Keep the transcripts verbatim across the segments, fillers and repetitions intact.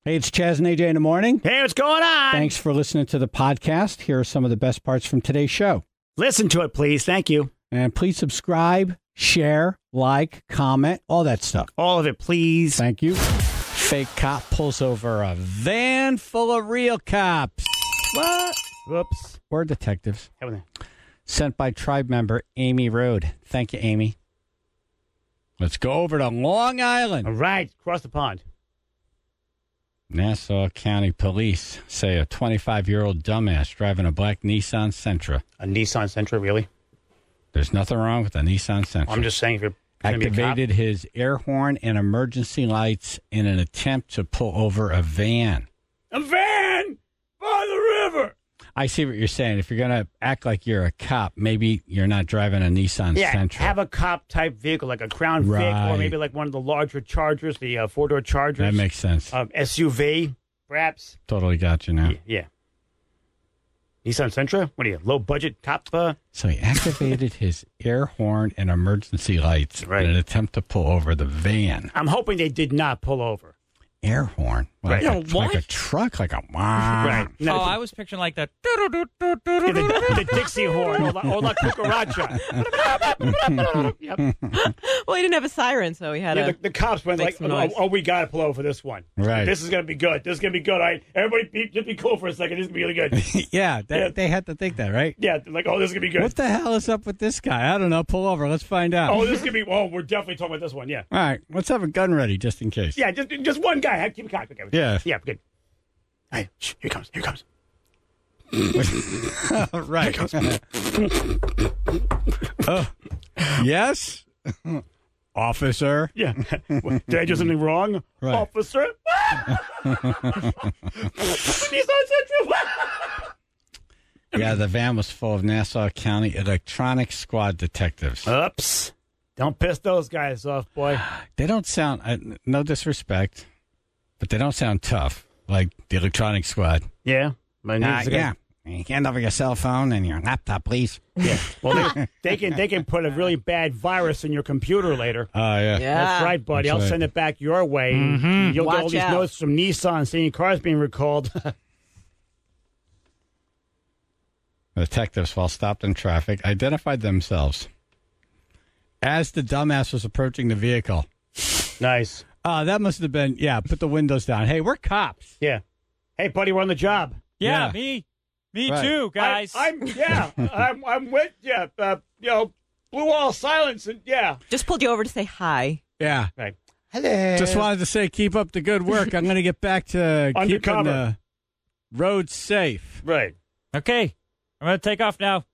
Hey, it's Chaz and A J in the morning. Hey, what's going on? Thanks for listening to the podcast. Here are some of the best parts from today's show. Listen to it, please. Thank you. And please subscribe, share, like, comment, all that stuff. All of it, please. Thank you. Fake cop pulls over a van full of real cops. What? Whoops. We're detectives. Haven't Sent by tribe member Amy Road. Thank you, Amy. Let's go over to Long Island. All right. Cross the pond. Nassau County Police say a twenty-five-year-old dumbass driving a black Nissan Sentra. A Nissan Sentra, really? There's nothing wrong with a Nissan Sentra. I'm just saying if you're gonna be a cop- Activated his air horn and emergency lights in an attempt to pull over a van. A van by the river. I see what you're saying. If you're going to act like you're a cop, maybe you're not driving a Nissan Yeah, Sentra. have a cop-type vehicle, like a Crown Vic, Right. or maybe like one of the larger Chargers, the uh, four-door Chargers. That makes sense. Um, S U V, perhaps. Totally got you now. Yeah. yeah. Nissan Sentra? What are you, low-budget cop? Uh? So he activated his air horn and emergency lights Right. in an attempt to pull over the van. I'm hoping they did not pull over. Air horn? Like, Right. a, You know, like what? a truck, like a wow. Right. Oh, No, I was picturing like that. the, the Dixie horn, or la, or la cucaracha. Yep. Well, he didn't have a siren, so he had Yeah, a. the, the cops went make like, some oh, noise. oh, we got to pull over for this one. Right. This is going to be good. This is going to be good. All right. Everybody be, just be cool for a second. This is going to be really good. yeah, they, Yeah. they had to think that, right? Yeah, like, oh, this is going to be good. What the hell is up with this guy? I don't know. Pull over. Let's find out. Oh, this is going to be, oh, we're definitely talking about this one. Yeah. All right. Let's have a gun ready just in case. Yeah, just just one guy. Hey, keep it calm. Okay. Yeah. Yeah, good. Hey, shh, here he comes. Here he comes. right. uh, yes? Officer? Yeah. Did I do something wrong? Right. Officer? He's on Central. Yeah, the van was full of Nassau County Electronic Squad detectives. Oops. Don't piss those guys off, boy. They don't sound, uh, no disrespect, but they don't sound tough like the Electronic Squad. Yeah. My Uh, name's yeah. You hand over your cell phone and your laptop, please. Yeah. Well, they, they can they can put a really bad virus in your computer later. Oh, yeah. Yeah. That's right, buddy. That's I'll right. send it back your way. Mm-hmm. You'll get all Watch these out. notes from Nissan saying your car's being recalled. Detectives, while stopped in traffic, identified themselves as the dumbass was approaching the vehicle. Nice. Uh, that must have been, yeah, put the windows down. Hey, we're cops. Yeah. Hey, buddy, we're on the job. Yeah, Yeah. me. Me Right. too, guys. I, I'm yeah. I'm I'm with yeah. Uh, you know, blue wall silence and yeah. Just pulled you over to say hi. Yeah. Right. Hello. Just wanted to say, keep up the good work. I'm going to get back to keeping Undercover. the roads safe. Right. okay, I'm gonna take off now.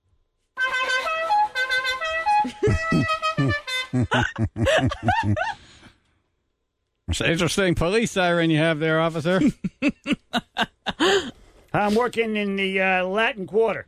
It's an interesting police siren you have there, officer. I'm working in the uh, Latin Quarter.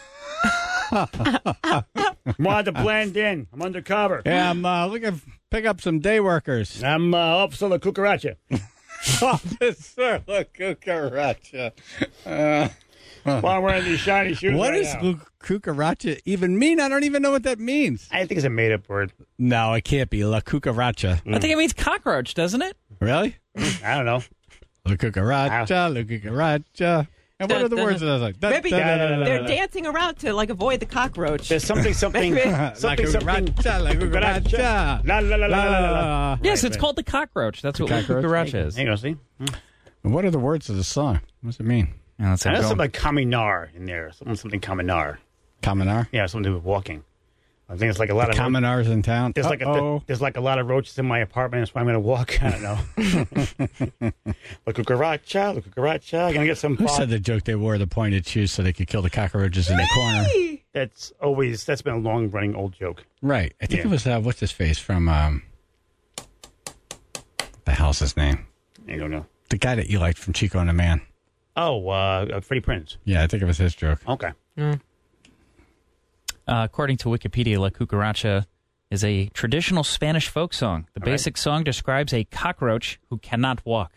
Wanted to blend in. I'm undercover. Yeah, I'm uh, looking to pick up some day workers. I'm uh, Officer La Cucaracha. Officer La Cucaracha. Uh, While I'm wearing these shiny shoes. what right does now. Lu- Cucaracha even mean? I don't even know what that means. I think it's a made-up word. No, it can't be. La Cucaracha. I think it means cockroach, doesn't it? Really? I don't know. La Cucaracha, La Cucaracha. And what are the words that I was like? Da- Maybe da- da- da- da- they're da- dancing around to like avoid the cockroach. There's something, something, Maybe. La something, something. Cucaracha, La Cucaracha. La la la la la la la. La. Yes, it's right. called the cockroach. That's what cockroach? cucaracha is. Hang on, see? What are the words of the song? What does it mean? Yeah, let's I know go. something like Kaminar in there. Something, something Kaminar. Commonar? Yeah, something to do with walking. I think it's like a lot of Commonars in town. There's like a, Uh-oh. there's like a lot of roaches in my apartment. That's why I'm going to walk. I don't know. La cucaracha, la cucaracha. I'm going to get some. Who fog. said the joke they wore the pointed shoes so they could kill the cockroaches in the corner? That's always that's been a long running old joke. Right. I think Yeah. it was, uh, what's his face from, um, what the hell's his name? I don't know. The guy that you liked from Chico and the Man. Oh, uh, uh, Freddie Prinze. Yeah, I think it was his joke. Okay. Uh, according to Wikipedia, La Cucaracha is a traditional Spanish folk song. The All right. basic song describes a cockroach who cannot walk.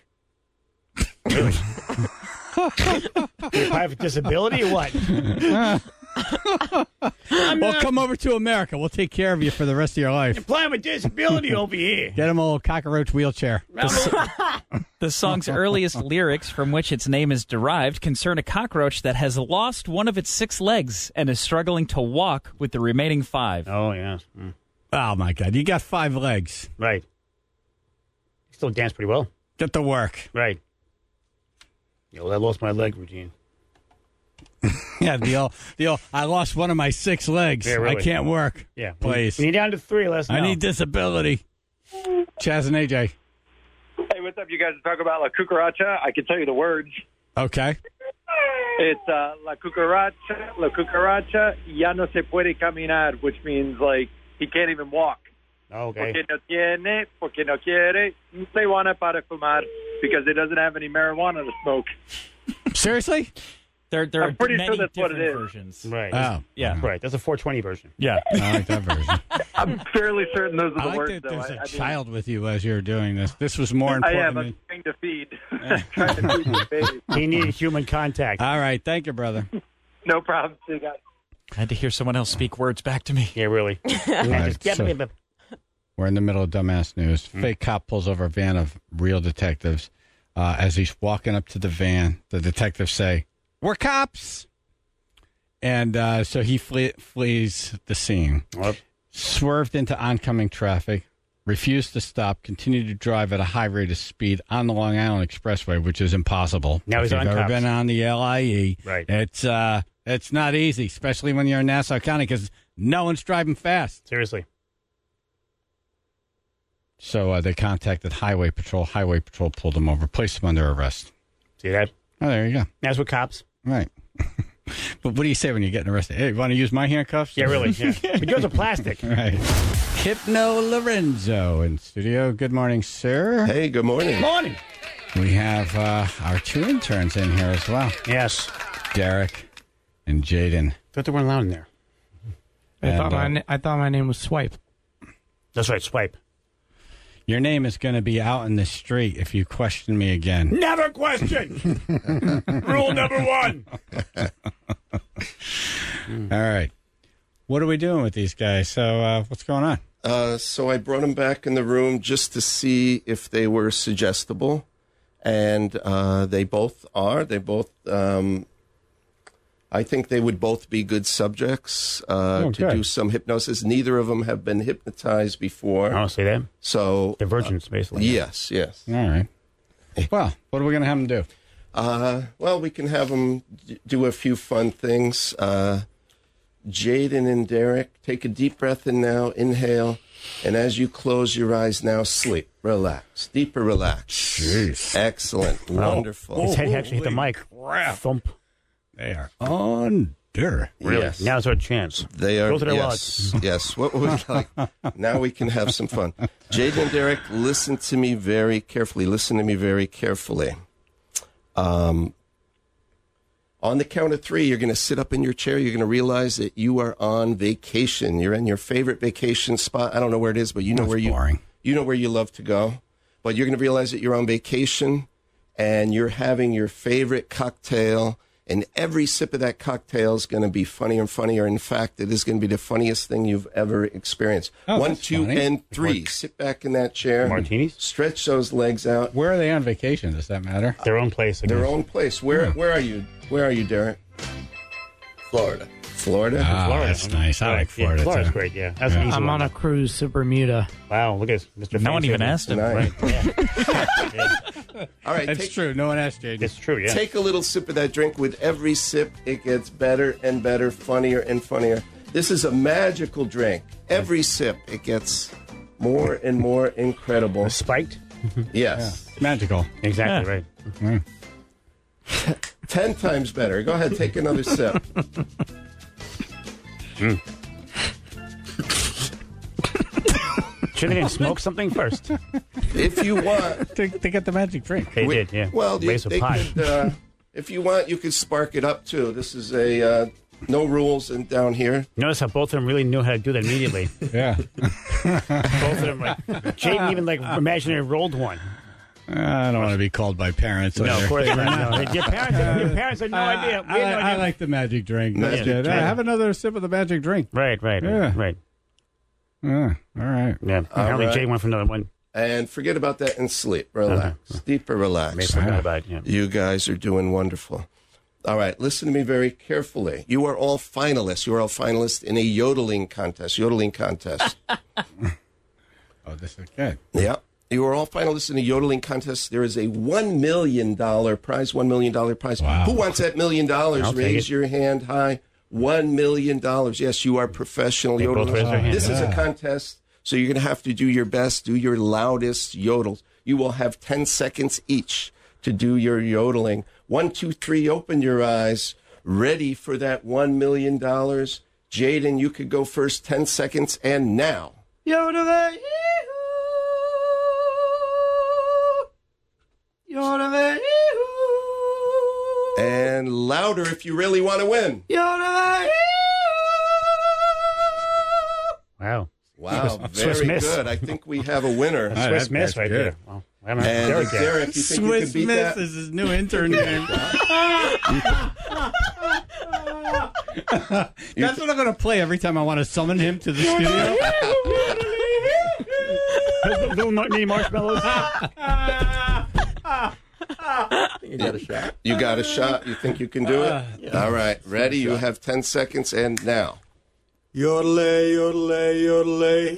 Really? Do you have a disability or what? Well, come over to America. We'll take care of you for the rest of your life. Apply with disability over here. Get him a little cockroach wheelchair. The song's earliest lyrics, from which its name is derived, concern a cockroach that has lost one of its six legs and is struggling to walk with the remaining five. Oh, yeah. Mm. Oh, my God. You got five legs. Right. You still dance pretty well. Get to work. Right. Yeah, well, I lost my leg routine. Yeah, the old, the old, I lost one of my six legs. Yeah, really. I can't work. Yeah. Please. When you're down to three, let us know. I need disability. Chaz and A J. Hey, what's up? You guys talk about La Cucaracha. I can tell you the words. Okay. It's uh, La Cucaracha, La Cucaracha, ya no se puede caminar, which means, like, he can't even walk. Okay. Porque no tiene, porque no quiere, marihuana para fumar, because it doesn't have any marijuana to smoke. Seriously? There, there I'm are pretty many sure that's what different it is. versions. Right. Oh. Yeah. Right. That's a four twenty version. Yeah. I like that version. I'm fairly certain those are I the like words, that though. there's I, a I mean, child with you as you're doing this. This was more I important am. than... I'm trying to feed. trying to feed the baby. He needed human contact. All right. Thank you, brother. No problem. See you guys. I had to hear someone else speak words back to me. Yeah, really. right, Just, so- We're in the middle of dumbass news. Hmm. Fake cop pulls over a van of real detectives. Uh, as he's walking up to the van, the detectives say, "We're cops." And uh, so he flee- flees the scene. Whoop. Swerved into oncoming traffic, refused to stop, continued to drive at a high rate of speed on the Long Island Expressway, which is impossible. Now if he's you've on ever cops. been on the L I E, Right. it's uh, it's not easy, especially when you're in Nassau County because no one's driving fast. Seriously. So uh, they contacted Highway Patrol. Highway Patrol pulled him over, placed him under arrest. See that? Oh, there you go. That's what cops. Right. But what do you say when you're getting arrested? Hey, you want to use my handcuffs? Yeah, really. Yeah. But yours are plastic. Right. Hypno Lorenzo in studio. Good morning, sir. Hey, good morning. Morning. We have uh, our two interns in here as well, Yes. Derek and Jaden. Thought they weren't allowed in there. I And, thought uh, my na- I thought my name was Swipe. That's right. Swipe. Your name is going to be out in the street if you question me again. Never question. Rule number one. All right. What are we doing with these guys? So uh, what's going on? Uh, so I brought them back in the room just to see if they were suggestible, and uh, they both are. They both. Um, I think they would both be good subjects uh, Oh, to good. do some hypnosis. Neither of them have been hypnotized before, I don't see that. so They're virgins, basically. yes, yes. All right. Well, what are we going to have them do? Uh, well, we can have them d- do a few fun things. Uh, Jaden and Derek, take a deep breath in now, inhale, and as you close your eyes now, sleep, relax, deeper relax. Jeez. Excellent, wonderful. His head actually hit the mic. crap. Thump. They are under. Really? Yes. Now's our chance. They are, Go to their yes, yes. What would we like? Now we can have some fun. Jaden and Derek, listen to me very carefully. Listen to me very carefully. Um, on the count of three, you're going to sit up in your chair. You're going to realize that you are on vacation. You're in your favorite vacation spot. I don't know where it is, but you know That's where you boring. you know where you love to go. But you're going to realize that you're on vacation and you're having your favorite cocktail. And every sip of that cocktail is going to be funnier and funnier. In fact, it is going to be the funniest thing you've ever experienced. Oh, One, that's two, funny. and three. Sit back in that chair. Martinis? Stretch those legs out. Where are they on vacation? Does that matter? Their own place. I Their guess. own place. Where Where are you? Where are you, Derek? Florida. Florida? Ah, Florida. that's nice. I Right. like Florida, Yeah, Florida's too. great, yeah. That's Yeah. an easy I'm one. on a cruise to Bermuda. Wow, look at Mister No one Fancy even with asked him. Nice. Right. Yeah. Yeah. All right. That's take, true. No one asked Jaden. It's true, yeah. Take a little sip of that drink. With every sip, it gets better and better, funnier and funnier. This is a magical drink. Every sip, it gets more and more incredible. Spiked? Yes. It's magical. Exactly, right. Ten times better. Go ahead, take another sip. Should they didn't smoke something first? If you want. to, to get the magic drink. They we- did, yeah. Well, you, Raise a they pie. could, uh, if you want, you could spark it up too. This is a uh, no rules and down here. Notice how both of them really knew how to do that immediately. Yeah. Both of them, like, Jaden even, like, imaginary rolled one. I don't want to be called by parents. No, later. of course not. No. Your parents, your parents had no I, idea. I, We had no I idea. like the magic drink. Magic That's good. drink. Have another sip of the magic drink. Right, right, Yeah. right, right. Yeah, all right. Yeah. Apparently, right. Jay went for another one. And forget about that and sleep. Relax. Deeper May relax. forgot about it. Yeah. You guys are doing wonderful. All right, listen to me very carefully. You are all finalists. You are all finalists in a yodeling contest. Yodeling contest. Oh, this is good. Yeah. You are all finalists in a yodeling contest. There is a one million dollars prize, one million dollars prize. Wow. Who wants that million dollars? I'll take Raise it. your hand high. one million dollars. Yes, you are professional They both yodelers. raise their hand. This is a Yeah. contest, so you're going to have to do your best, do your loudest yodels. You will have ten seconds each to do your yodeling. One, two, three, open your eyes. Ready for that one million dollars. Jaden, you could go first, ten seconds, and now. Yodeling. Yodeling. And louder if you really want to win. Yodeling. Wow. Wow, Swiss very miss. good. I think we have a winner. Ah, Swiss that- miss that's right good. there. Well, I haven't And Derek yet. Derek, you think you can beat that? is his new intern name. That's what I'm going to play every time I want to summon him to the studio. Little mini marshmallows. You got a shot. You got a shot. You think you can do it? All right, ready? You have ten seconds, and now. Yodelay, yodelay, yodelay.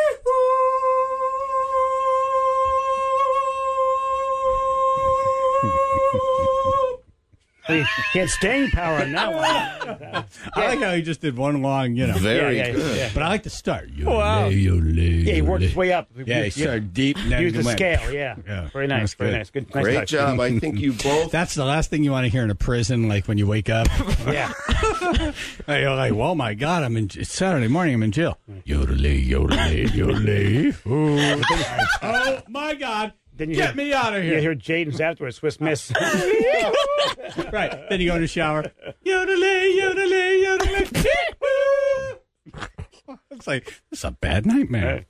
He had staying power on that one. I like how he just did one long, you know. Very yeah, yeah, good. yeah. But I like to start. Wow. Yeah, he worked his way up. Yeah, he started deep. and then Use the went. scale, yeah. Yeah, Very nice, that's very good. nice. Good, nice Great touch. job. I think you both. That's the last thing you want to hear in a prison, like when you wake up. Yeah. Hey, you're like, well, my God, I'm in. It's Saturday morning. I'm in jail. Yodelay, yodelay, yodelay. Ooh. Oh my God! Then you Get hear- me out of You here! hear Jaden's afterwards, Swiss miss. Right. Then you go in the shower. Yodelay, yodelay, yodelay. It's like it's a bad nightmare.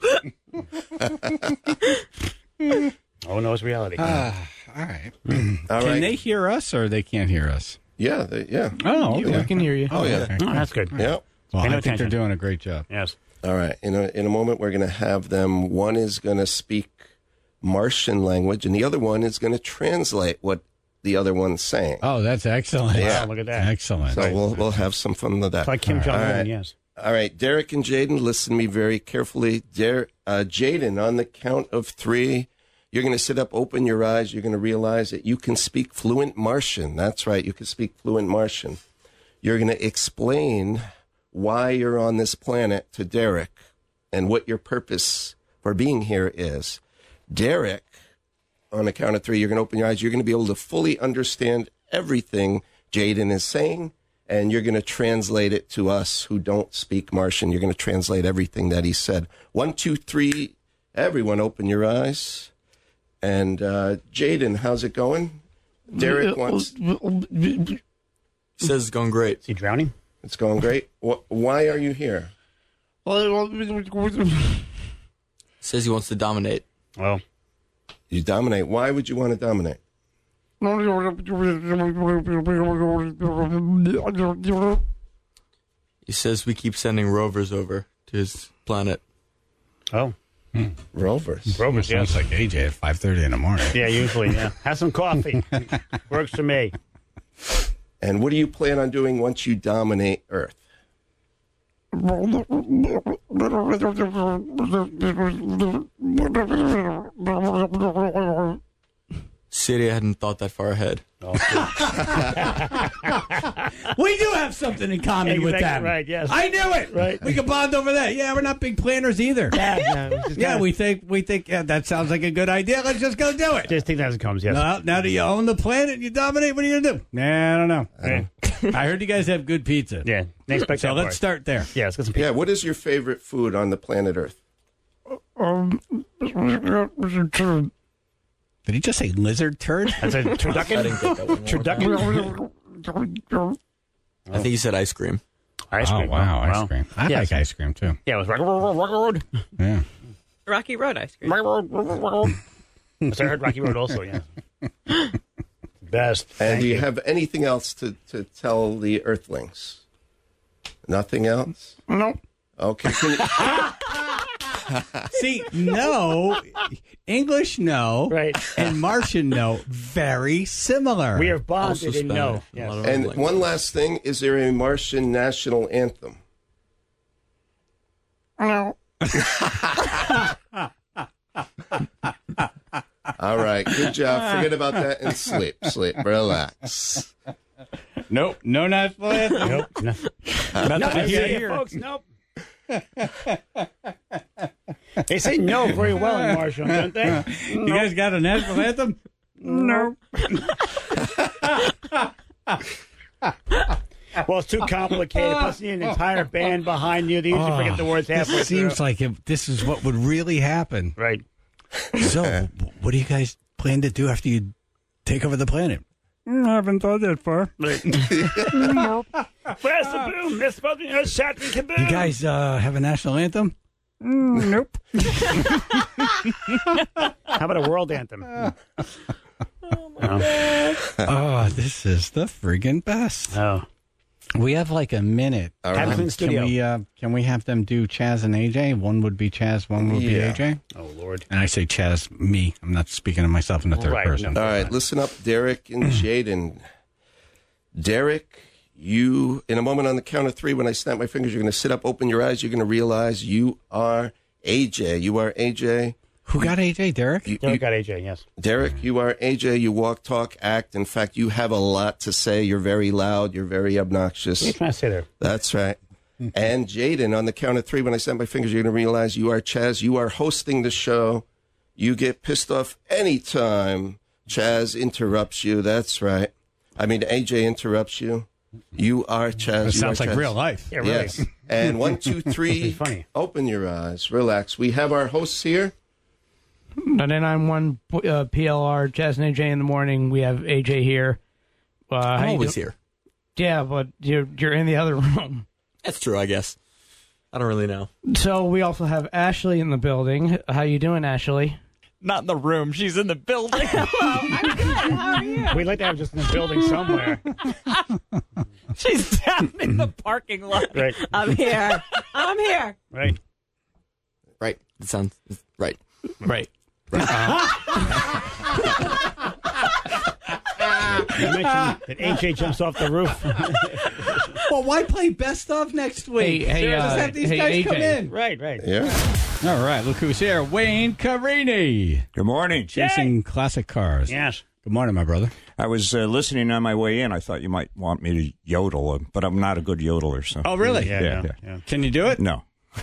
Oh, no, it's reality. All right. All Can right. they hear us or they can't hear us? Yeah, they, yeah. Oh, We okay. can hear you. Oh, yeah. Okay. Oh, that's good. Yeah. Well, Pay no I think they're attention. doing a great job. Yes. All right. In a, in a moment, we're going to have them. One is going to speak Martian language, and the other one is going to translate what the other one's saying. Oh, that's excellent. Yeah. Wow, look at that. Excellent. So we'll we'll have some fun with that. It's like Kim Jong All Un, right. yes. All right, Derek and Jaden, listen to me very carefully. Der- uh, Jaden, on the count of three, you're going to sit up, open your eyes. You're going to realize that you can speak fluent Martian. That's right, you can speak fluent Martian. You're going to explain why you're on this planet to Derek and what your purpose for being here is. Derek, on the count of three, you're going to open your eyes. You're going to be able to fully understand everything Jaden is saying, and you're going to translate it to us who don't speak Martian. You're going to translate everything that he said. One, two, three. Everyone open your eyes. And uh, Jaden, how's it going? Derek wants... Says it's going great. Is he drowning? It's going great. Wh- why are you here? Says he wants to dominate. Well, You dominate. Why would you want to dominate? He says we keep sending rovers over to his planet. oh, Rovers. Rovers, Sounds yes. like A J at five thirty in the morning. Yeah, usually, yeah. Have some coffee. Works for me. And what do you plan on doing once you dominate Earth? City, I hadn't thought that far ahead. We do have something in common with Exactly them. right, yes. I knew it. Right. We can bond over that. Yeah, we're not big planners either. Yeah, no, just Yeah, kinda- we think we think yeah, that sounds like a good idea. Let's just go do it. Just think that as it comes, yes. Now, now that you own the planet, you dominate. What are you gonna do? Nah, I don't know. Yeah. I heard you guys have good pizza. Yeah, next expect So that let's part. start there. Yeah, let's get some Yeah, what is your favorite food on the planet Earth? Did he just say lizard turd? That's a I turducken. didn't get that one. Turducken. I think he said ice cream. Ice cream. Oh wow, Wow. ice cream. I Yes. like ice cream too. Yeah, it was rock road. Yeah. Rocky Road ice cream. Yes, I heard Rocky Road also, yeah. Best. And Thank do you you. have anything else to, to tell the Earthlings? Nothing else? No. Okay. Can you, See, no. English, no. Right. And Martian, no. Very similar. We are Also bonded in no. Spanish. A Yes. lot of and language. one last thing, is there a Martian national anthem? No. All right, good job. Forget about that and sleep. Sleep. Relax. Nope. No national anthem. Nope. No. Nothing to Okay, hear here. folks, nope. They say no very well in Marshall, don't they? You guys got a national anthem? No. Well, it's too complicated. Plus, you need an entire band behind you. They usually forget the words halfway This seems through. like if this is what would really happen. Right. So, what do you guys plan to do after you take over the planet? I haven't thought that far. Right. Nope. Where's the boom? They're supposed to be a shot and kaboom. You guys uh, have a national anthem? Nope. How about a world anthem? Oh, this is the friggin' best. Oh. We have like a minute. All Have right. it in Can studio. we, uh, can we have them do Chaz and A J? One would be Chaz, one would be Yeah. A J. Oh, Lord. And I say Chaz, me. I'm not speaking of myself in the third Right, person. no. All right, listen up, Derek and Jaden. Derek, you, in a moment on the count of three, when I snap my fingers, you're going to sit up, open your eyes, you're going to realize you are A J. You are A J. Who got A J, Derek? You, Derek you- got A J, yes. Derek, you are A J. You walk, talk, act. In fact, you have a lot to say. You're very loud. You're very obnoxious. What are you trying to say there? That's right. And Jaden, on the count of three, when I snap my fingers, you're going to realize you are Chaz. You are hosting the show. You get pissed off anytime Chaz interrupts you. That's right. I mean, A J interrupts you. You are Chaz. It You sounds are like Chaz. real life. Yeah, really. Yes. And one, two, three. Funny. Open your eyes. Relax. We have our hosts here. ninety-nine point one uh, P L R, Chaz and A J in the morning. We have A J here. Uh, how I'm you always do- here. Yeah, but you're you're in the other room. That's true, I guess. I don't really know. So we also have Ashley in the building. How you doing, Ashley? Not in the room. She's in the building. I'm good. How are you? We'd like to have just in the building somewhere. She's down in the parking lot. Right. I'm here. I'm here. Right. Right. It sounds right. Right. You mentioned that A J jumps off the roof. Well, why play best of next week? Hey, hey, Just uh, have these hey, guys A J. come in. Right, right. Yeah. All right, look who's here. Wayne Carini. Good morning. Chasing classic cars. Yes. Good morning, my brother. I was uh, listening on my way in. I thought you might want me to yodel, uh, but I'm not a good yodeler. So Oh, really? Yeah, Yeah, no, yeah. yeah. Can you do it? no.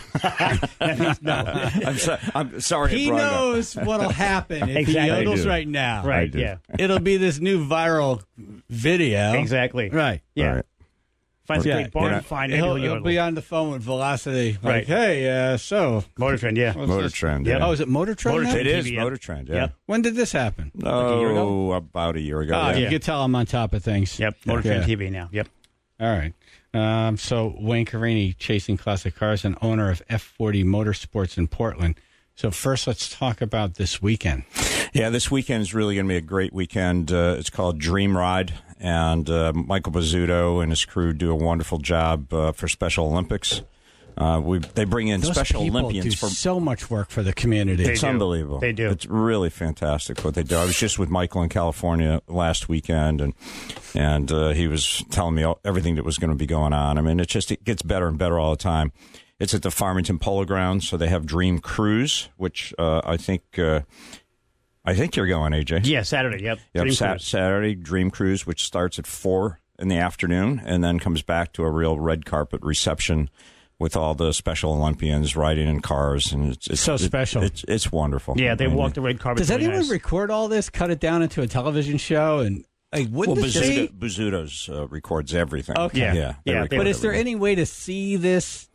I'm, so, I'm sorry. I He brought it up. knows what'll happen if Exactly. he I yodels do. right now. I Right, do. yeah. It'll be this new viral video. Exactly. Right. Yeah. All right. Find some Yeah, big barn yeah. find He'll, maybe he'll he'll be on the phone with Velocity. Like, Right. hey, uh, so. Motor Trend, yeah. what's Motor this? Trend. Yep. Yeah. Oh, is it Motor Trend? Motor now? Trend. It is T V, yeah. Motor Trend. Yeah. Yep. When did this happen? Oh, a year ago? about a year ago. Oh, yeah. you yeah. can tell I'm on top of things. Yep. Motor Yeah. Trend T V now. Yep. All right. Um, so Wayne Carini, Chasing Classic Cars, and owner of F forty Motorsports in Portland. So first, let's talk about this weekend. Yeah, this weekend is really going to be a great weekend. Uh, it's called Dream Ride, and uh, Michael Bizzuto and his crew do a wonderful job uh, for Special Olympics. Uh, we they bring in Those Special people Olympians do for so much work for the community. They It's do. unbelievable. They do. It's really fantastic what they do. I was just with Michael in California last weekend, and and uh, he was telling me all, everything that was going to be going on. I mean, it just it gets better and better all the time. It's at the Farmington Polo Grounds, so they have Dream Cruise, which uh, I think uh, I think you're going, A J. Yeah, Saturday. Yep. Yep, Dream Sat- Cruise. Saturday Dream Cruise, which starts at four in the afternoon, and then comes back to a real red carpet reception with all the Special Olympians riding in cars, and it's, it's So it- special. it's it's wonderful. Yeah, they I mean, walk the red carpet. Does really anyone nice. record all this, cut it down into a television show, and like Well, wouldn't this be? Bizzuto, Bizzuto's uh, records everything. Okay. Yeah, Yeah, they they- record But is there everything. any way to see this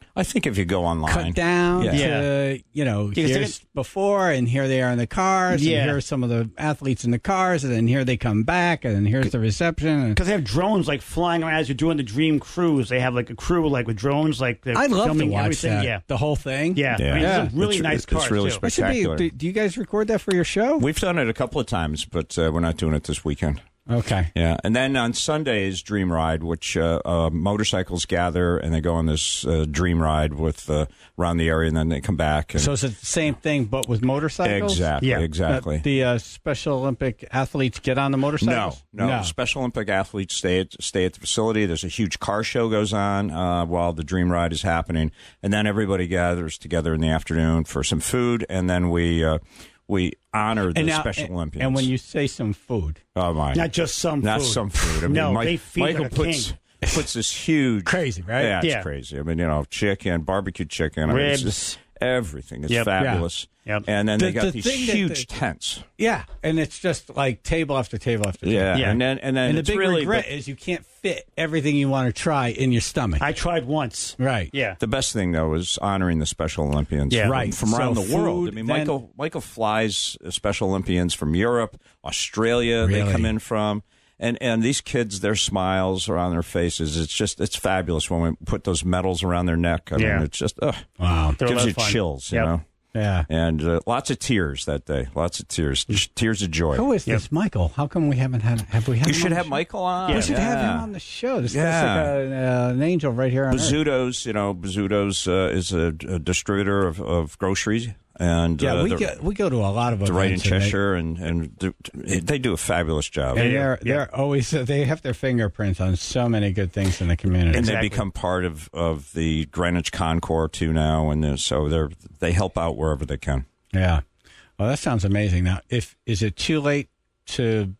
I think if you go online, cut down Yeah. to, you know, You can see here's before, and here they are in the cars, Yeah. and here are some of the athletes in the cars, and then here they come back, and then here's the reception. And Because they have drones like flying around as you're doing the Dream Cruise. They have like a crew like with drones, like they're I'd love to filming watch everything. that, Yeah, the whole thing. yeah. Yeah. I mean, Yeah. it's a really It's- nice it's cars really too. That should be, spectacular. do, do you guys record that for your show? We've done it a couple of times, but uh, we're not doing it this weekend. Okay. Yeah, and then on Sunday is Dream Ride, which uh, uh, motorcycles gather and they go on this uh, Dream Ride with uh, around the area, and then they come back. And So it's the same thing, but with motorcycles? exactly, Yeah. exactly. Uh, the uh, Special Olympic athletes get on the no, motorcycles? no, Special Olympic athletes stay at stay at the facility. There's a huge car show goes on uh, while the Dream Ride is happening, and then everybody gathers together in the afternoon for some food, and then we uh, we honor the And now- Special and- Olympians. And when you say some food, oh my, Not just some not food. some food. I mean, No, Mike- they feed Michael like a puts king. puts this huge crazy, right? Yeah, it's Yeah. crazy. I mean, you know, chicken, barbecue chicken, I mean, it's Ribs. just everything. It's Yep. fabulous. Yep. And then The- they got the these thing that huge the- tents. Yeah, and it's just like table after table after table. Yeah. Yeah. and then and then And the it's big really regret the, is you can't fit everything you want to try in your stomach. I tried once. right. Yeah. the best thing though is honoring the Special Olympians. Yeah. from, Right. from around So the world. food, I mean, then- Michael Michael flies Special Olympians from Europe, Australia. They Really? come in from. And and these kids, their smiles are on their faces. It's just it's fabulous when we put those medals around their neck. I Yeah. mean, it's just ugh, Wow. They're a gives lot you of fun. chills. Yep. You know. Yeah. And uh, lots of tears that day. Lots of tears. Just tears of joy. Who is Yep. this Michael? How come we haven't had? Have we had? You him should on the have show? Michael on. We should have him Yeah. on the show. This Yeah. guy's like a, uh, an angel right here on Earth. Bizzuto's, you know, Bizzuto's uh, is a, a distributor of, of groceries. And Yeah, uh, we they're- go we go to a lot of they're events. right in and they- Cheshire, and, and do, they do a fabulous job. And they're they're always they have their fingerprints on so many good things in the community. And they become part of, of the Greenwich Concours too now, and they're- so they're they help out wherever they can. Yeah. Well, that sounds amazing. Now, if is it too late to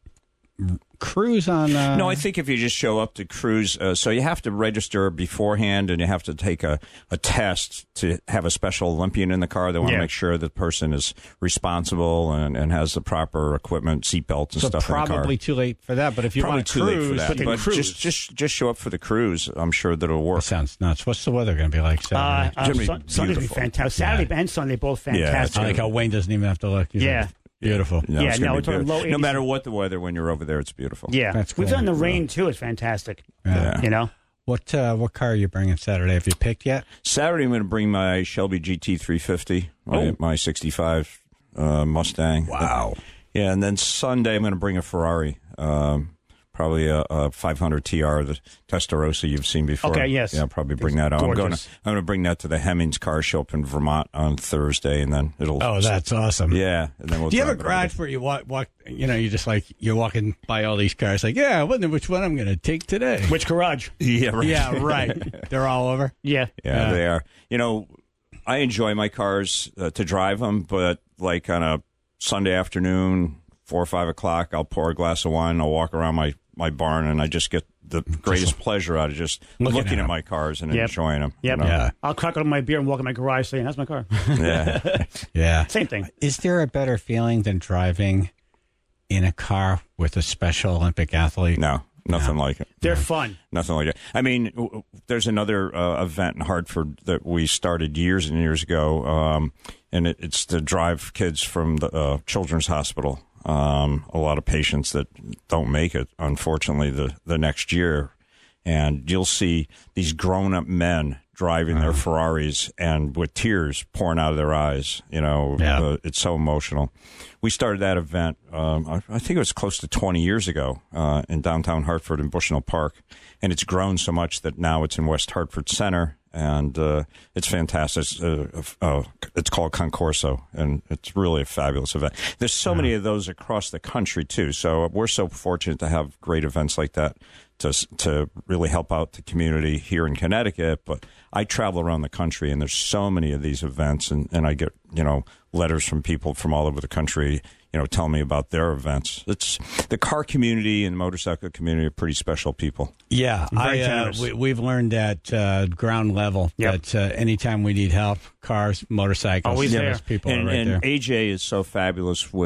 cruise on? Uh, No, I think if you just show up to cruise, uh, so you have to register beforehand, and you have to take a, a test to have a Special Olympian in the car. They want to Yeah. make sure the person is responsible and, and has the proper equipment, seatbelts and so stuff in the car. probably too late for that. But if you Probably want to too cruise, late for that, but then but cruise. just just just show up for the cruise. I'm sure that it'll work. that sounds nuts. What's the weather going to be like Uh, Saturday? uh, Gonna be Sun- Sunday's be beautiful. fantastic. Saturday and Sunday both Yeah, fantastic. I like how Wayne doesn't even have to look. He's Yeah. like, beautiful. No, Yeah, it's no, gonna we're be talking beautiful. low No eighties. matter what the weather, when you're over there, it's beautiful. Yeah, That's we've cool. done the rain too. It's fantastic. Yeah. You know, What uh, what car are you bringing Saturday? Have you picked yet? Saturday, I'm going to bring my Shelby G T three fifty, my, Oh. my sixty-five uh, Mustang. Wow. Yeah, and then Sunday, I'm going to bring a Ferrari. Um, probably a, a five hundred T R, the Testarossa you've seen before. Okay, yes. Yeah, I'll probably bring that out. I'm going, to, gorgeous. I'm going to bring that to the Hemmings car show up in Vermont on Thursday, and then it'll. Oh, that's awesome. Yeah, and then we'll Do you have a drive it over garage where you walk, walk? You know, you just like you're walking by all these cars, like, yeah, I wonder which one I'm going to take today. which garage? to- Yeah, right. Yeah, right. They're all over. Yeah, Yeah, Yeah. they are. You know, I enjoy my cars uh, to drive them, but like on a Sunday afternoon, four or five o'clock, I'll pour a glass of wine, and I'll walk around my, my barn, and I just get the greatest pleasure out of just Looking looking, at at, 'em. my cars and Yep. enjoying them. Yep. You know? Yeah. I'll crack open my beer and walk in my garage saying, "That's my car." Yeah. Yeah. Same thing. Is there a better feeling than driving in a car with a Special Olympic athlete? No, nothing like it. They're fun. Nothing like that. I mean, w- w- there's another uh, event in Hartford that we started years and years ago, um, and it, it's to drive kids from the uh, Children's Hospital. Um, a lot of patients that don't make it, unfortunately, the, the next year. And you'll see these grown-up men driving their Ferraris and with tears pouring out of their eyes. You know, Yeah. uh, it's so emotional. We started that event, um, I, I think it was close to twenty years ago uh, in downtown Hartford in Bushnell Park. And it's grown so much that now it's in West Hartford Center. And uh, it's fantastic. It's, uh, uh, it's called Concorso, and it's really a fabulous event. There's so many of those across the country, too. So we're so fortunate to have great events like that to to really help out the community here in Connecticut. But I travel around the country, and there's so many of these events, and, and I get, you know, letters from people from all over the country, you know, telling me about their events. It's the car community and the motorcycle community are pretty special people. Yeah, Very I, uh, generous. we, we've learned at uh, ground level Yep. that uh, anytime we need help, cars, motorcycles, Always yeah, there. those people and are right and there. A J is so fabulous with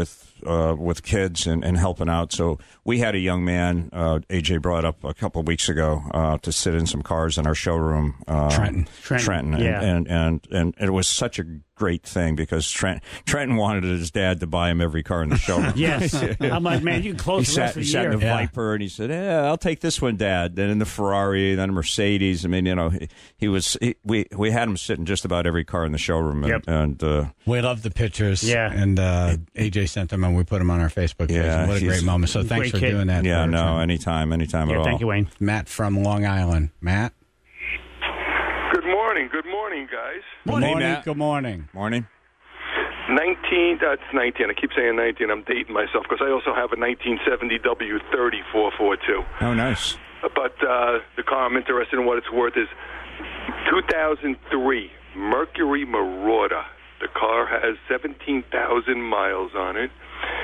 uh, with kids and, and helping out. So we had a young man, uh, A J brought up a couple of weeks ago, uh, to sit in some cars in our showroom. Uh, Trenton. Trenton, Trenton. yeah. And, and, and, and it was such a great thing because Trent, Trenton wanted his dad to buy him every car in the showroom. Yes. I'm like, man, you can close He the rest sat, of he the sat year. in the Yeah. Viper and he said, "Yeah, I'll take this one, Dad." Then in the Ferrari, then a Mercedes. I mean, you know, he, he was. He, we we had him sit in just about every car in the showroom. And, Yep. and uh, We love the pictures. Yeah. And uh, A J sent them and we put them on our Facebook page. Yeah, And what a he's- great moment. So thanks Great for kid. doing that. yeah, for no, Trenton. anytime, anytime at Yeah, all. thank you, Wayne. Matt from Long Island. Matt? Good morning. Good morning, guys. Good Morning, morning. Matt. Good morning. Morning. nineteen, that's nineteen. I keep saying nineteen. I'm dating myself because I also have a nineteen seventy W thirty four forty-two. Oh, nice. But uh, the car I'm interested in what it's worth is two thousand three Mercury Marauder. The car has seventeen thousand miles on it.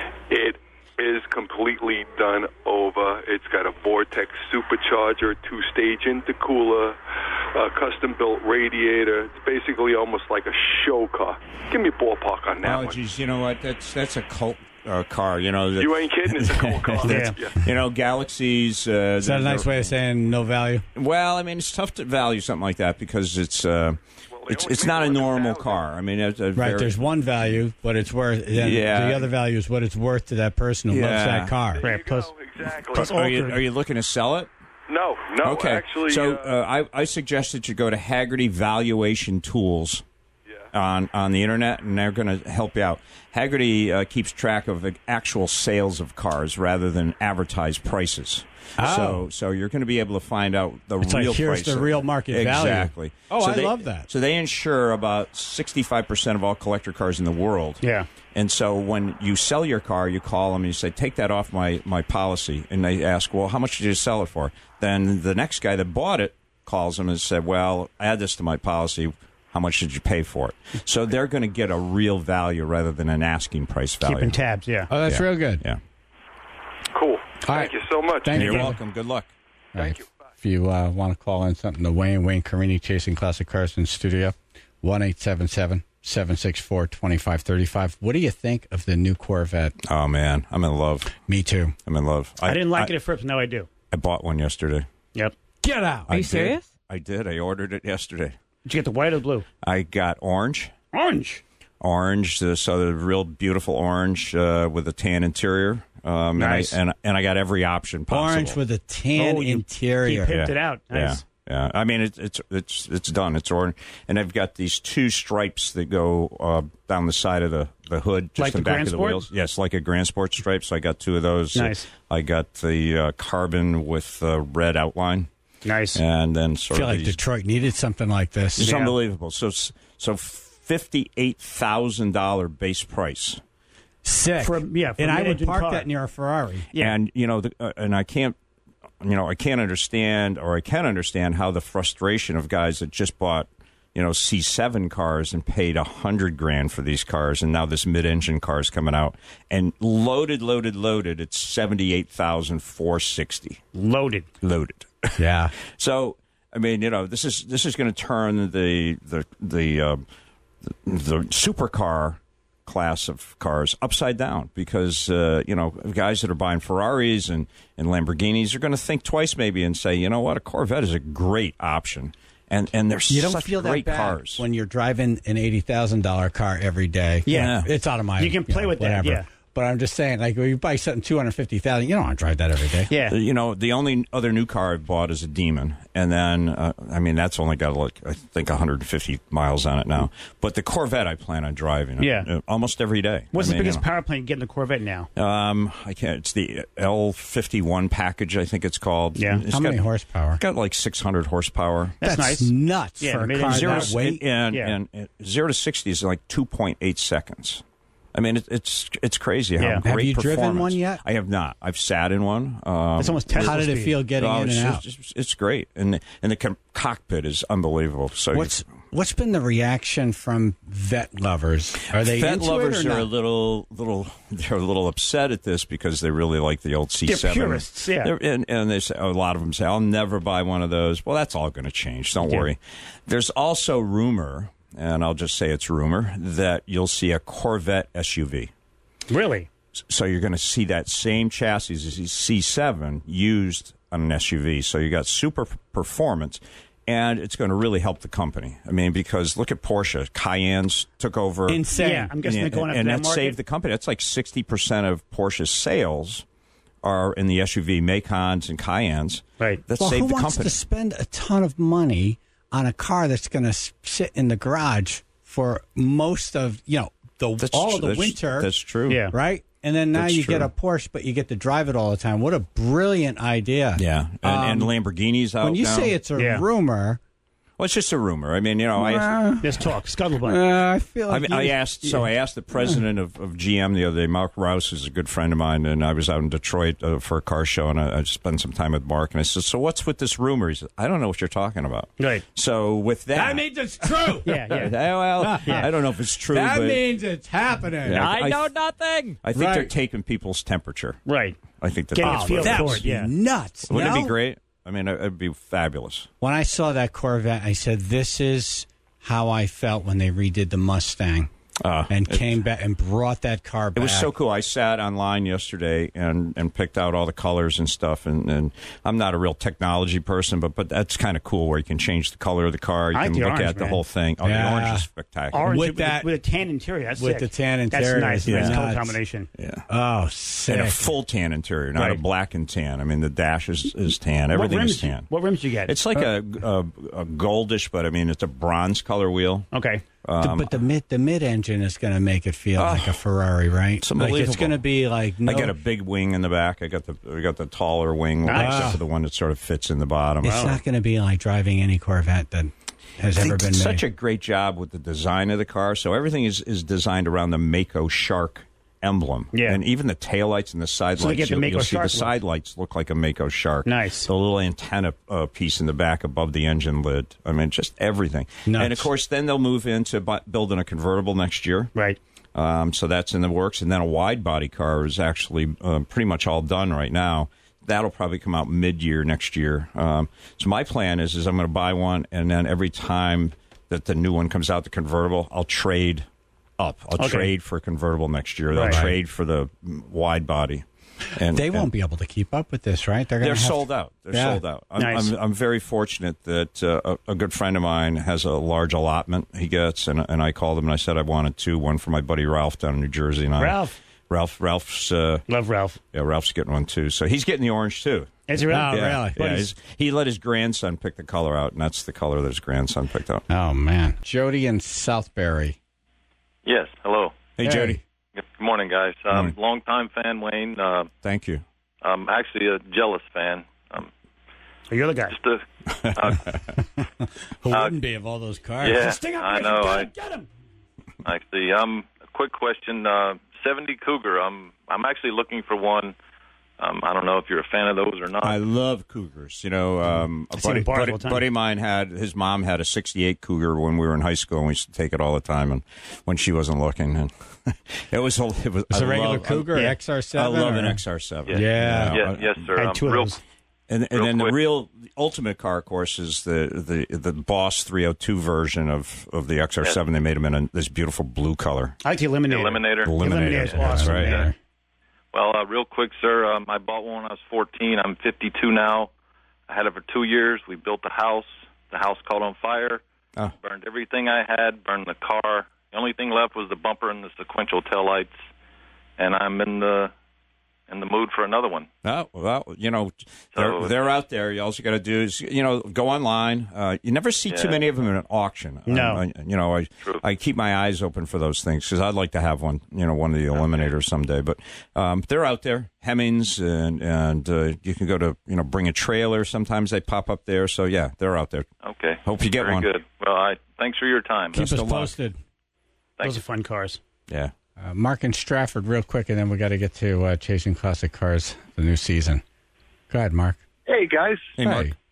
It is completely done over. It's got a Vortex supercharger, two-stage intercooler, a custom-built radiator. It's basically almost like a show car. Give me a ballpark on that Oh, one. geez, you know what? That's that's a cult uh, car. You know, that, You ain't kidding. It's a cool car. That's- Yeah. You know, Galaxies. Uh, Is that a nice way of saying no value? Well, I mean, it's tough to value something like that because it's uh, it's only it's not a make one normal thousand. car. I mean, it's a Right. very, There's one value, what it's worth. And Yeah. The other value is what it's worth to that person who loves Yeah. that car. There you Right, plus- go. Exactly. plus Are you, altered. are you looking to sell it? no, no. Okay. Actually, so uh, uh, I, I suggest that you go to Haggerty Valuation Tools on, on the internet, and they're going to help you out. Haggerty uh, keeps track of uh, actual sales of cars rather than advertised prices. Oh. So, so you're going to be able to find out the It's like, real here's price. the of- real market value. Exactly. Oh, So I they- love that. So they insure about sixty-five percent of all collector cars in the world. Yeah. And so when you sell your car, you call them and you say, take that off my, my policy. And they ask, well, how much did you sell it for? Then the next guy that bought it calls them and said, well, add this to my policy. How much did you pay for it? So they're going to get a real value rather than an asking price value. Keeping tabs, yeah. Oh, that's Yeah. real good. Yeah. cool. All Thank right. you so much. Thank You're you. welcome. Good luck. All right. Thank you. Bye. If you uh, want to call in something to Wayne, Wayne Carini, Chasing Classic Cars in studio, one eight seven seven, seven six four, two five three five. What do you think of the new Corvette? Oh, man. I'm in love. Me too. I'm in love. I, didn't like it at first, but now I do. I bought one yesterday. Yep. Get out. I you did. serious? I did. I ordered it yesterday. Did you get the white or the blue? I got orange. Orange. Orange, uh, so the real beautiful orange uh, with a tan interior. Um, Nice. And I, and, and I got every option possible. Orange with a tan Oh, you- interior. He pimped it out. Nice. Yeah, yeah. I mean, it's it's it's it's done. It's orange, and I've got these two stripes that go uh, down the side of the, the hood, just Like in the back Grand of the Sport? wheels. Yes, like a Grand Sport stripe. So I got two of those. Nice. I got the uh, carbon with uh, red outline, Nice. and then I sort feel of like these. Detroit needed something like this. It's Yeah. unbelievable. So so fifty eight thousand dollar base price. Sick. For- yeah, for and a I would mid-engine park car. that near a Ferrari. Yeah. And you know, the, uh, and I can't, you know, I can't understand, or I can understand how the frustration of guys that just bought, you know, C seven cars and paid a hundred grand for these cars, and now this mid-engine car is coming out and loaded, loaded, loaded. It's seventy-eight thousand four sixty Loaded. loaded. Yeah. So, I mean, you know, this is this is going to turn the the the uh, the, the supercar class of cars upside down because uh, you know, guys that are buying Ferraris and, and Lamborghinis are going to think twice maybe and say, you know what, a Corvette is a great option, and and they're You don't such feel that great bad cars. when you're driving an eighty thousand dollar car every day. Yeah. It's out of my. You can play know, with that, whatever. yeah. But I'm just saying, like, when you buy something two hundred fifty thousand, you don't want to drive that every day. Yeah. Uh, You know, the only other new car I've bought is a Demon, and then uh, I mean that's only got like I think one hundred fifty miles on it now. But the Corvette I plan on driving, Yeah. uh, almost every day. What's I the mean, biggest you know. power plant you get in the Corvette now? Um, I can't. It's the L fifty-one package, I think it's called. Yeah. It's How got, many horsepower? Got like six hundred horsepower. That's, nice. nuts Yeah, for a mid- car zero that to- weight. and, Yeah. and, and zero to sixty is like two point eight seconds. I mean, it, it's it's crazy how Yeah. great Have you driven performance. one yet? I have not. I've sat in one. Um, It's almost Tesla How did it speed. feel getting oh, in it's, and out? just- it's great, and and the com- cockpit is unbelievable. So What's what's been the reaction from vet lovers? Are they Vet into lovers it or are a not? little, little, they're a little upset at this because they really like the old C They're seven. purists, yeah. They're- and, and they say, a lot of them say, "I'll never buy one of those." Well, that's all going to change. Don't Yeah. worry. There's also rumor, and I'll just say it's rumor that you'll see a Corvette S U V. Really? So you're going to see that same chassis as the C seven used on an S U V. So you got super performance, and it's going to really help the company. I mean, because look at Porsche. Cayennes took over. Insane. Yeah, I'm guessing and, they're going and after that that market. saved the company. That's like sixty percent of Porsche's sales are in the S U V, Macans and Cayennes. Right. That well, saved who the wants company. to spend a ton of money on a car that's going to sit in the garage for most of, you know, the That's all tr- of the that's- winter? that's true. Yeah. Right? And then now That's you get true. a Porsche, but you get to drive it all the time. What a brilliant idea. Yeah, and, and Um, Lamborghini's out When you now. say it's a Yeah. rumor, Well, it's just a rumor. I mean, you know, I uh, Let's talk. Scuttlebutt. uh, I feel I, like mean, I you- asked. So I asked the president of, of G M the other day, Mark Rouse, is a good friend of mine, and I was out in Detroit uh, for a car show, and I, I spent some time with Mark, and I said, "So what's with this rumor?" He said, "I don't know what you're talking about." Right. So with that, That means it's true. Yeah, yeah. well, I don't know if it's true. That but means it's happening. Yeah. I I- know nothing. I think they're Right. taking people's temperature. Right. I think that Getting that's a feel what for it it, is. That would yeah. be nuts. Wouldn't it no? be great? I mean, it would be fabulous. When I saw that Corvette, I said, "This is how I felt when they redid the Mustang." Uh, and it- came back and brought that car It back. was so cool. I sat online yesterday and, and picked out all the colors and stuff. And, and I'm not a real technology person, but but that's kind of cool where you can change the color of the car. You I like can the look orange, at the man. whole thing. Oh, Yeah. the orange is spectacular. Orange With with, that- with a tan interior. That's with sick. the tan interior, That's nice. it's Nice color nuts. combination. Yeah. Oh, sick. And a full tan interior, not Right. a black and tan. I mean, the dash is, is tan. Everything what rims is do you- tan. What rims do you get? It's like a, a, a goldish, but I mean, it's a bronze color wheel. okay. The- but the mid the mid engine is going to make it feel like a Ferrari, right? It's like it's unbelievable. going to be like no, I got a big wing in the back. I got the I got the taller wing, Nice. except for the one that sort of fits in the bottom. It's not going to be like driving any Corvette that has They ever did been such made. a great job with the design of the car. So everything is, is designed around the Mako Shark emblem. Yeah. And even the taillights and the side So they lights, get the you'll, Mako you'll see Shark the look. side lights look like a Mako Shark. Nice. The little antenna uh, piece in the back above the engine lid. I mean, just everything. Nuts. And of course, then they'll move into bu- building a convertible next year. Right. Um, so that's in the works. And then a wide body car is actually uh, pretty much all done right now. That'll probably come out mid-year next year. Um, so my plan is, is I'm going to buy one, and then every time that the new one comes out, the convertible, I'll trade up. I'll Okay. trade for a convertible next year. They'll Right. trade for the wide body. And They and won't be able to keep up with this, right? They're, gonna They're have sold to- out. They're Yeah. sold out. I'm, Nice. I'm, I'm very fortunate that uh, a, a good friend of mine has a large allotment he gets, and, and I called him and I said I wanted two, one for my buddy Ralph down in New Jersey. And I, Ralph. Ralph. Ralph's. Uh, Love Ralph. yeah, Ralph's getting one too. So he's getting the orange too. Is he really? Oh, yeah, really? Yeah, he's, he let his grandson pick the color out, and that's the color that his grandson picked out. Oh man, Jody in Southbury. Yes, hello. Hey, Hey. Jody. Good morning, guys. Um, Morning. Long-time fan, Wayne. Uh, Thank you. I'm actually a jealous fan. Um, Oh, you're the guy. just a, uh, Who Uh, wouldn't be of all those cars? yeah, Sting up, I Rick. know. Get I him, get him. actually, um, a quick question. Uh, seventy Cougar. I'm I'm actually looking for one. Um, I don't know if you're a fan of those or not. I love Cougars. You know, um, a I see buddy, them bars buddy, all the time. buddy of mine had, his mom had a sixty-eight Cougar when we were in high school, and we used to take it all the time, and when she wasn't looking. And it was, it was It's I a regular love, Cougar, I, X R I seven. love an or- X R seven. Yeah. yes, yes, sir. I had Um, two of real, those. And, and Real then the quick. real the ultimate car, of course, is the the, the Boss three oh two version of, of the X R seven. They made them in a, this beautiful blue color. I like the Eliminator. Eliminator. Eliminator. Eliminator's That's awesome, right. man. Well, uh, real quick, sir. Um, I bought one when I was fourteen. I'm fifty-two now. I had it for two years. We built a house. The house caught on fire. Oh. Burned everything I had. Burned the car. The only thing left was the bumper and the sequential taillights. And I'm in the in the mood for another one. Oh, well, you know, they're, So- they're out there. All you got to do is, you know, go online. Uh, you never see too Yeah. many of them in an auction. No. Um, I, you know, I True. I keep my eyes open for those things because I'd like to have one, you know, one of the Eliminators someday. But um, they're out there. Hemmings, and and uh, you can go to, you know, Bring a Trailer. Sometimes they pop up there. So, yeah, they're out there. Okay. Hope you get Very one. good. Well, I thanks for your time. Keep Best us of luck. posted. Thank Those are fun cars. Yeah. Uh, Mark and Stratford, real quick, and then we got to get to uh, Chasing Classic Cars, the new season. Go ahead, Mark. Hey, guys. Hey, Mark. Hey.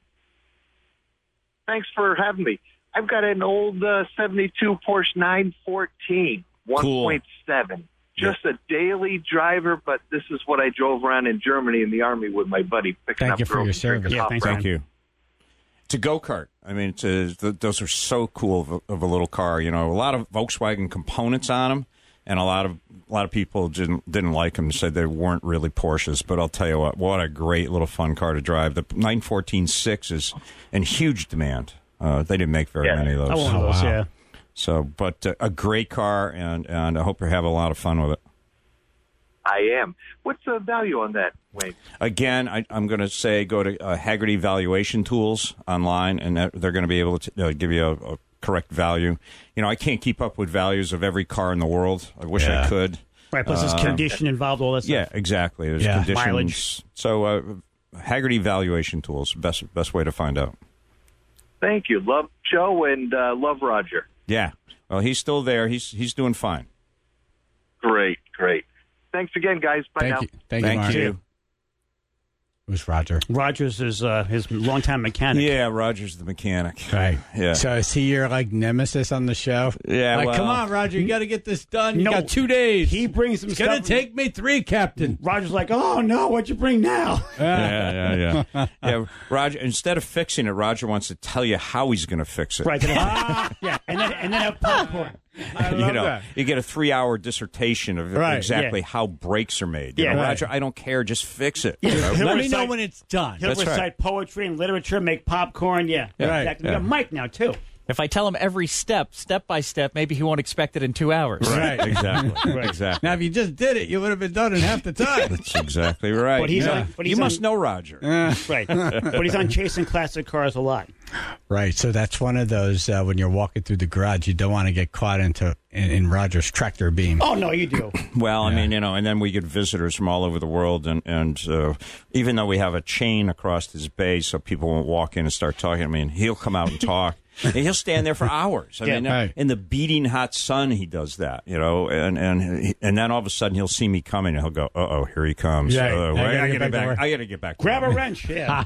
Thanks for having me. I've got an old uh, seventy-two Porsche nine fourteen, one point seven. Just a daily driver, but this is what I drove around in Germany in the Army with my buddy. Picking Thank up you for girls your and drinking service. Yeah, hot thanks, brown. Thank you. It's a go-kart. I mean, it's a, th- those are so cool of a, of a little car. You know, a lot of Volkswagen components on them. and a lot of a lot of people didn't didn't like them. Said they weren't really Porsches. But I'll tell you what, what a great little fun car to drive. The nine fourteen six is in huge demand. Uh, they didn't make very yeah. many of those. I want those, yeah. So, but uh, a great car, and, and I hope you have a lot of fun with it. I am. What's the value on that, Wayne? Again, I, I'm going to say go to uh, Haggerty Valuation Tools online, and that, they're going to be able to uh, give you a, a correct value. You know, I can't keep up with values of every car in the world. I wish Yeah. I could. Right, plus there's Um, condition involved, all that stuff. Yeah, exactly. There's Yeah. conditions. Mileage. So, uh, Haggerty Valuation Tools, best best way to find out. Thank you. Love Joe and uh, love Roger. Yeah. Well, he's still there. He's he's doing fine. Great, great. Thanks again, guys. Bye Thank now. you. Thank, you, Thank Mark. you. Who's Roger? Rogers is uh, his longtime mechanic. Yeah, Roger's the mechanic. Right. Yeah. So is he your like nemesis on the show? Yeah, Like, well- come on, Roger, you got to get this done. You No. got two days. He brings some It's stuff. gonna take me three, Captain. Rogers like, oh no, what'd you bring now? Yeah, yeah, yeah. yeah, Roger, instead of fixing it, Roger wants to tell you how he's going to fix it. Right. Then yeah, and then and then have popcorn. I love you know, that. you get a three-hour dissertation of Right, exactly yeah. how brakes are made. You Yeah, know, right. Roger, I don't care. Just fix it. Yeah. You know? He'll Let me know recite- when it's done. He'll That's recite right. poetry and literature, make popcorn. Yeah, Yeah. Right. Exactly. We Yeah. got Mike now too. If I tell him every step, step by step, maybe he won't expect it in two hours. Right. Exactly. Right. Exactly. Now, if you just did it, you would have been done in half the time. That's exactly right. But he's Yeah. on- but you he's must on- know Roger. Uh, Right. But he's on chasing classic cars a lot. right. So that's one of those uh, when you're walking through the garage, you don't want to get caught into in, in Roger's tractor beam. Oh no, you do. Well, I Yeah. mean, you know, and then we get visitors from all over the world, and and uh, even though we have a chain across his bay, so people won't walk in and start talking. I mean, he'll come out and talk, and he'll stand there for hours. I Yeah. mean, Right. in the beating hot sun, he does that, you know, and and and then all of a sudden he'll see me coming, and he'll go, "Uh oh, here he comes! Right. Uh-oh, I I, gotta gotta get get back to work." back. I gotta get back. To Grab a work." wrench. Yeah.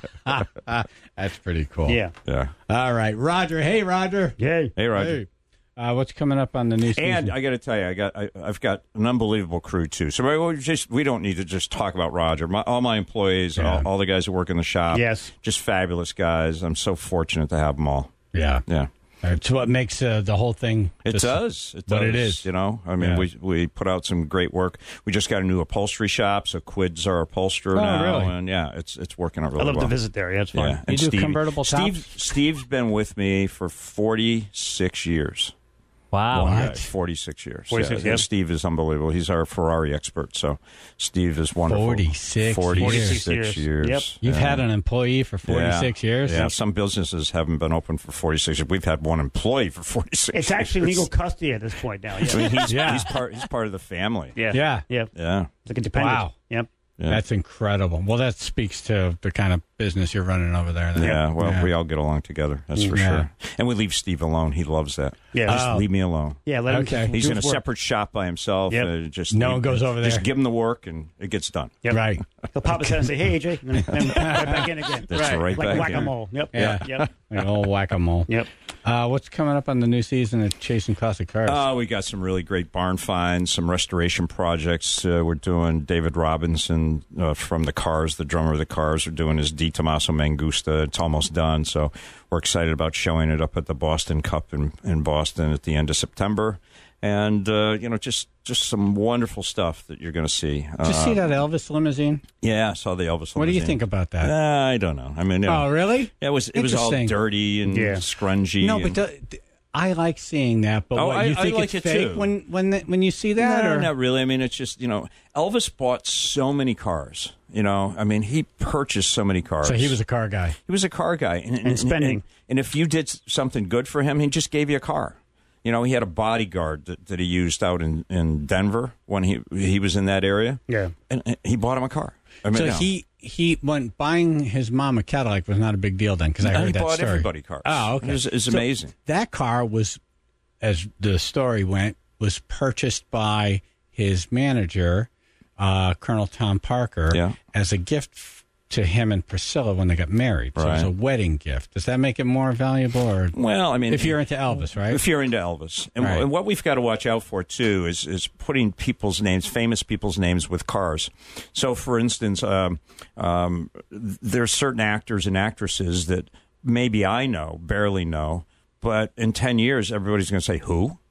That's pretty cool. Yeah. Yeah. All right, Roger. Hey, Roger. Yay. Hey, Roger. Hey. Uh, what's coming up on the new season? And I got to tell you, I got I, I've got an unbelievable crew too. So we just we don't need to just talk about Roger. My, all my employees, Yeah. all, all the guys that work in the shop, Yes. just fabulous guys. I'm so fortunate to have them all. yeah, Yeah, it's what makes uh, the whole thing. it just does. It does. what it is. You know, I mean, Yeah. we we put out some great work. We just got a new upholstery shop, so Quid's our upholsterer Oh, now, really? and yeah, it's it's working out really I love well. to visit there. Yeah, it's fun. Yeah, You and do Steve, convertible Steve, tops? Steve's been with me for forty-six years. Wow. One What? guy, forty-six years. forty-six, yeah, yeah. Steve is unbelievable. He's our Ferrari expert. So Steve is wonderful. forty-six forty-six years. years. Yep. You've Yeah. had an employee for forty-six Yeah. years. Yeah, some businesses haven't been open for forty-six years. We've had one employee for forty-six It's years. actually legal custody at this point now. I Yeah. mean, he's, Yeah. he's, part, he's part of the family. Yeah. Yeah. Yeah. Yeah. It's like a dependent. Wow. Yep. Yeah. That's incredible. Well, that speaks to the kind of business you're running over there. then. Yeah, well, Yeah. we all get along together. That's for Yeah. sure. And we leave Steve alone. He loves that. Yeah. Just Oh. leave me alone. Yeah. Let him Okay. do He's in a his work. separate shop by himself. Yep. Uh, just No leave- one goes over Just there. give him the work, and it gets done. Yep. Right. He'll pop his head and say, "Hey, A J," and then, then right back in again. That's right like back whack a in. mole. Yep. Yeah. Yep. Like old whack-a-mole. Yep. Uh, what's coming up on the new season of Chasing Classic Cars? Uh, we got some really great barn finds, some restoration projects. Uh, we're doing David Robinson uh, from the Cars, the drummer of the Cars. We're doing his Di Tommaso Mangusta. It's almost done, so we're excited about showing it up at the Boston Cup in, in Boston at the end of September. And, uh, you know, just, just some wonderful stuff that you're going to see. Did you Uh, see that Elvis limousine? Yeah, I saw the Elvis What do you limousine. think about that? Uh, I don't know. I mean, you know, Oh, really? it was it was all Interesting. dirty and Yeah. scrungy. No, and- but the, the- I like seeing that. But Oh, what, I- you I think like it's it fake too. when when the, when you see that? No, or? not really. I mean, it's just, you know, Elvis bought so many cars. You know, I mean, he purchased so many cars. So he was a car guy. He was a car guy. And, And spending. And, and if you did something good for him, he just gave you a car. You know, he had a bodyguard that, that he used out in, in Denver when he he was in that area. Yeah. And, and he bought him a car. I mean, So no. he he when buying his mom a Cadillac was not a big deal then because I No, heard he that bought story. everybody cars. Oh, okay. It was- it's So amazing. That car was, as the story went, was purchased by his manager, uh, Colonel Tom Parker, Yeah. as a gift f- to him and Priscilla when they got married. So it was Right. a wedding gift. Does that make it more valuable? Or Well, I mean, if you're into Elvis, right? If you're into Elvis, and, Right. and what we've got to watch out for too is is putting people's names, famous people's names, with cars. So, for instance, um, um, there's certain actors and actresses that maybe I know, barely know, but in ten years, everybody's going to say, "Who? Who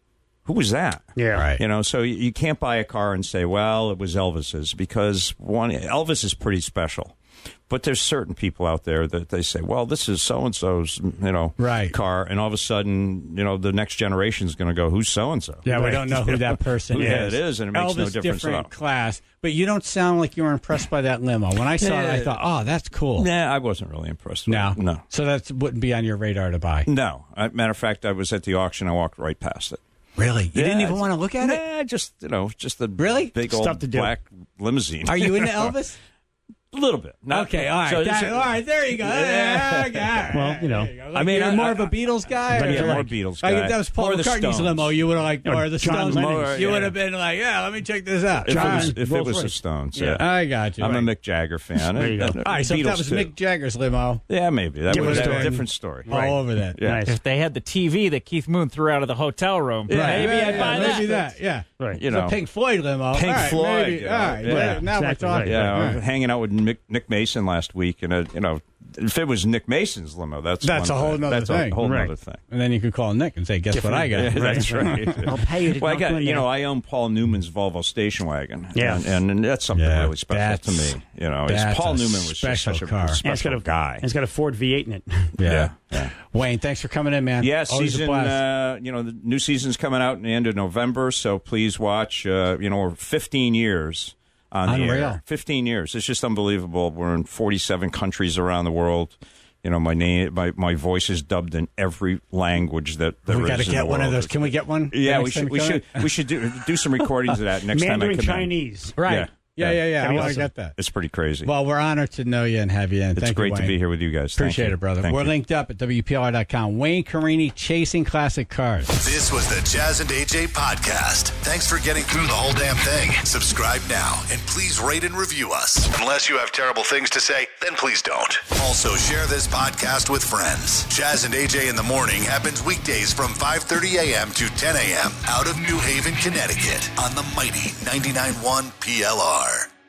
who was that? Yeah. Right. You know, so you, you can't buy a car and say, well, it was Elvis's, because one, Elvis is pretty special. But there's certain people out there that they say, well, this is so-and-so's, you know, right. car. And all of a sudden, you know, the next generation is going to go, who's so-and-so? Yeah, right. we don't know who that person is. Yeah, it is, and it makes Elvis, no difference different at all. class. But you don't sound like you were impressed by that limo. When I saw Yeah. it, I thought, oh, that's cool. Nah, I wasn't really impressed with No? it. No. So that wouldn't be on your radar to buy? No. I, matter of fact, I was at the auction. I walked right past it. Really? You Yeah, didn't even it's- want to look at it? Nah, just, you know, just the Really? big Stuff old to do. black limousine. Are you into Elvis? A little bit. Not- Okay, all right. so That- this- all right, there you go. Yeah. Yeah. Well, you know. Like I mean, you're I- more I- of a Beatles guy? But or yeah, more like- Beatles like guy. if that was Paul More the McCartney's Stones. limo, you would have like, Or or the John Stones. Lennon. You Yeah. would have been like, yeah, let me check this out. If, it John, was, if it Rolls was the Royce. Stones, Yeah. yeah. I got you. I'm Right. a Mick Jagger fan. There you go. And- and All right, so if that Beatles, was too. Mick Jagger's limo, Yeah, maybe. That Different was a story. different story. all over that. Yeah. Nice. If they had the T V that Keith Moon threw out of the hotel room, Yeah. maybe Yeah, I'd yeah, buy maybe that. that. Yeah. Right. You It's know. a Pink Floyd limo. Pink All right, Floyd, maybe. you All know. right, Yeah. right, now Exactly we're talking. right. Yeah, All I was right. hanging out with Nick, Nick Mason last week, and uh, you know, if it was Nick Mason's limo, that's That's one a whole thing. nother That's thing. a whole Right. other thing. And then you could call Nick and say, guess what I got? Yeah, that's right. I'll pay you to Well, I not got go in you there. know, I own Paul Newman's Volvo station wagon, Yeah. and, and, and that's something Yeah, really special that's- to me. You know, it's that's Paul a Newman was just special such a car. And it's special got a guy. and It's got a Ford V eight in it. Yeah. Yeah. Wayne, thanks for coming in, man. Yeah, Always a season. blast. Uh, you know, the new season's coming out in the end of November, so please watch. Uh, you know, we're fifteen years on the Unreal. air. Fifteen years. It's just unbelievable. We're in forty-seven countries around the world. You know, my name, my, my voice is dubbed in every language that there we is got to in get the one of world. those. Can we get one? Yeah, next we time should. you We come should. in? We should do do some recordings of that next Mandarin time I come in. Chinese. Right. Yeah. Yeah, yeah, yeah. That'd I be want to awesome. get that. It's pretty crazy. Well, we're honored to know you and have you in. it's Thank great you, to Wayne. be here with you guys. Thank Appreciate you. it, brother. Thank We're you. linked up at W P L R dot com. Wayne Carini, Chasing Classic Cars. This was the Jazz and A J podcast. Thanks for getting through the whole damn thing. Subscribe now and please rate and review us. Unless you have terrible things to say, then please don't. Also, share this podcast with friends. Jazz and A J in the Morning happens weekdays from five thirty a.m. to ten a.m. out of New Haven, Connecticut on the mighty ninety-nine point one P L R.